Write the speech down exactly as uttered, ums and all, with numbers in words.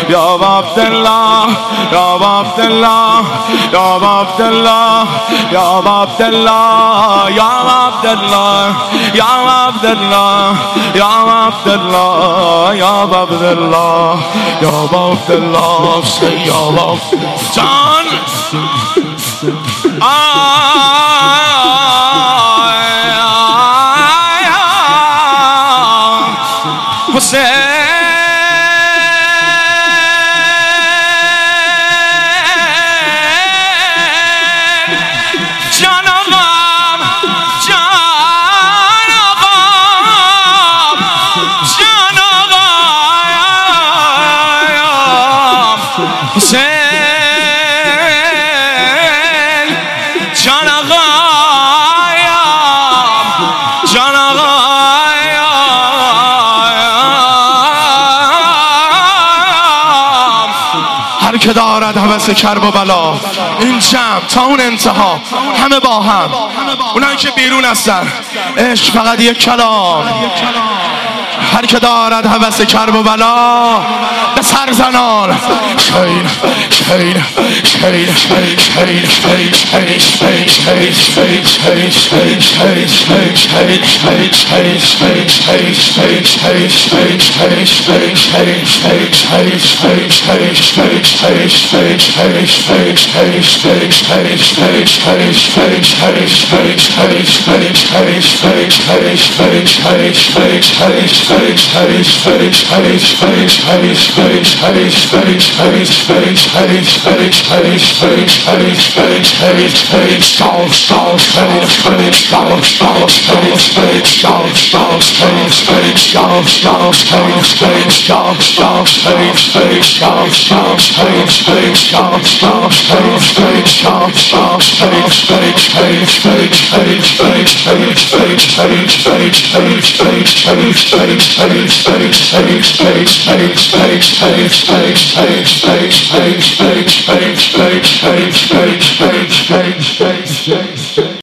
یا عبدالله یا عبدالله یا عبدالله یا عبدالله یا عبدالله یا عبدالله یا عبدالله یا عبدالله یا عبدالله یا جان حسین جان آقام جان آقام جان آقام حسین جان آقام جان آقام هر که دارد هوس کرب و بلا این جمع تا اون انتها همه با هم اونایی که بیرون هستن عشق فقط یک کلام هر که دارد هوس کرب و بلا به سر زنان شیر شیر شیر شیر شیر شیر شیر شیر شیر شیر شیر شیر